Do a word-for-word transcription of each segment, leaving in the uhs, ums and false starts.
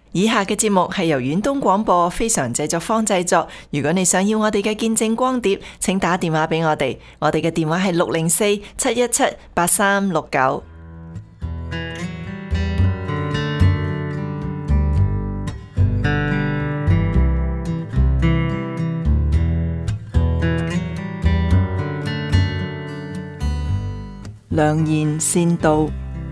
以下嘅節目係由遠東廣播非常製作坊製作。如果你想要我哋嘅見證光碟，請打電話俾我哋。我哋嘅電話係六零四七一七八三六九。良言善道。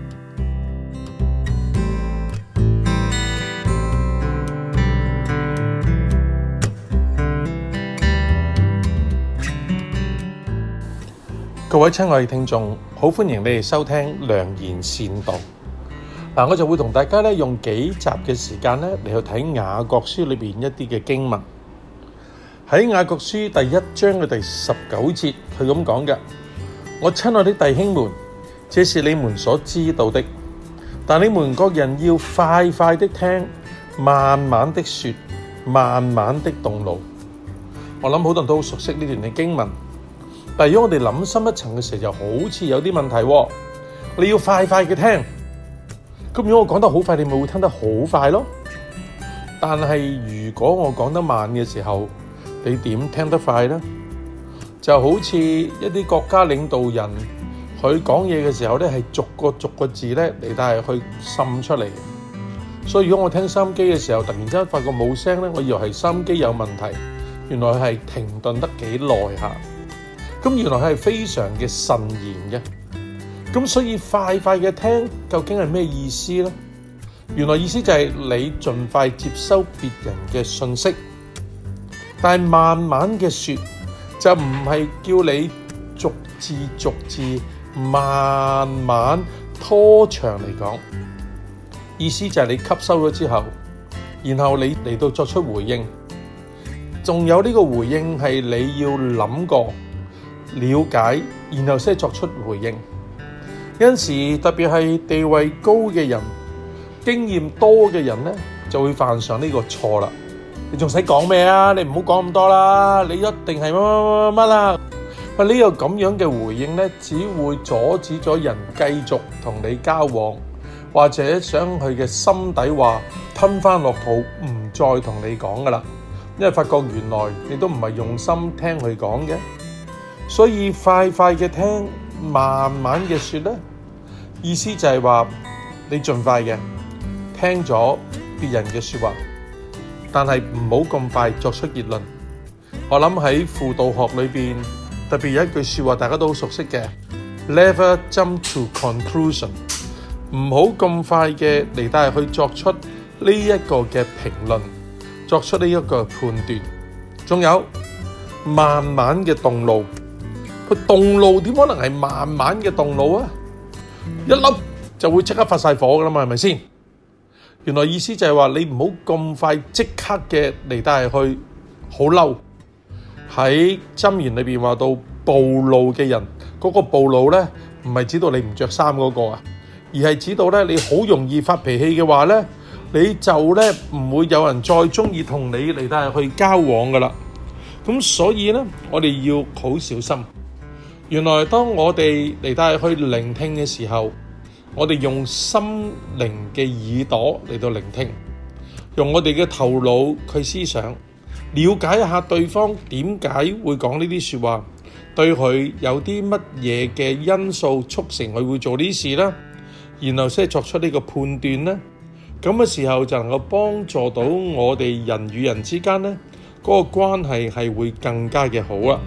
各位親愛嘅聽眾，好歡迎你哋收聽良言善道。嗱，我就會同大家咧用幾集嘅時間咧嚟去睇雅各書裏邊一啲嘅經文。喺雅各書第一章嘅第十九節，佢咁講嘅：我親愛的弟兄們，這是你們所知道的，但你們各人要快快的聽，慢慢的說，慢慢的動怒。我諗好多人都好熟悉呢段嘅經文。但如果我哋諗深一層嘅時候，就好似有啲問題喎。你要快快嘅聽，咁如果我講得好快，你咪會聽得好快咯。但係如果我講得慢嘅時候，你點聽得快呢？就好似一啲國家領導人，佢講嘢嘅時候咧，係逐個逐個字咧嚟帶去滲出嚟。所以如果我聽收音機嘅時候，突然之間發覺冇聲咧，我以為係收音機有問題，原來係停頓得幾耐下。咁原來係非常嘅慎言嘅，咁所以快快嘅聽究竟係咩意思呢？原來意思就係你盡快接收別人嘅信息，但係慢慢嘅說就唔係叫你逐字逐字慢慢拖長嚟講，意思就係你吸收咗之後，然後你嚟到作出回應，仲有呢個回應係你要諗過了解，然後先作出回應。有陣時特別係地位高嘅人、經驗多嘅人咧，就會犯上呢個錯啦。你仲使講咩啊？你唔好講咁多啦，你一定係乜乜乜乜啦。啊，呢個咁樣嘅回應咧，只會阻止咗人繼續同你交往，或者將佢嘅心底話吞翻落肚，唔再同你講噶啦。因為發覺原來你都唔係用心聽佢講嘅。所以快快嘅聽，慢慢嘅說咧，意思就係話你盡快嘅聽咗別人嘅說話，但係唔好咁快作出結論。我諗喺輔導學裏邊，特別有一句說話大家都好熟悉嘅 ，Never jump to conclusion， 唔好咁快嘅嚟帶去作出呢一個嘅評論，作出呢一個判斷。仲有慢慢嘅動怒。佢動怒點可能係慢慢嘅動怒啊？一粒就會即刻發晒火噶啦嘛，係咪先？原來意思就係話你唔好咁快即刻嘅嚟帶去好嬲。喺箴言裏邊話到暴怒嘅人，嗰個暴怒咧唔係指到你唔着衫嗰個啊，而係指到咧你好容易發脾氣嘅話咧，你就咧唔會有人再中意同你嚟帶去交往噶啦。咁所以咧，我哋要好小心。原來當我哋嚟帶去聆聽嘅時候，我哋用心靈嘅耳朵嚟到聆聽，用我哋嘅頭腦去思想，了解一下對方點解會講呢啲說話，對佢有啲乜嘢嘅因素促成佢會做呢啲事啦，然後先作出呢個判斷啦。咁嘅時候就能夠幫助到我哋人與人之間呢嗰個關係係會更加嘅好啦。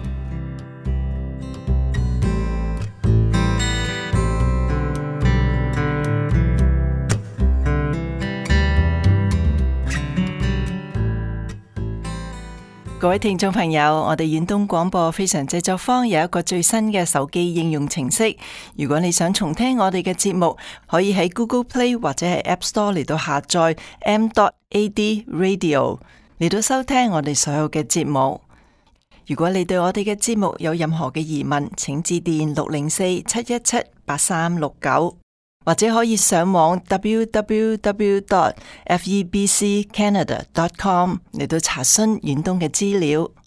各位聽眾朋友，我哋遠東廣播非常製作坊有一個最新嘅手機應用程式。如果你想重聽我哋嘅節目，可以喺 Google Play 或者係 App Store 嚟到下載 m dot a d radio 嚟到收聽我哋所有嘅節目。如果你對我哋嘅節目有任何嘅疑問，請致電六零四七一七八三六九，或者可以上網 w w w dot f e b c canada dot com 嚟到查詢遠東嘅資料。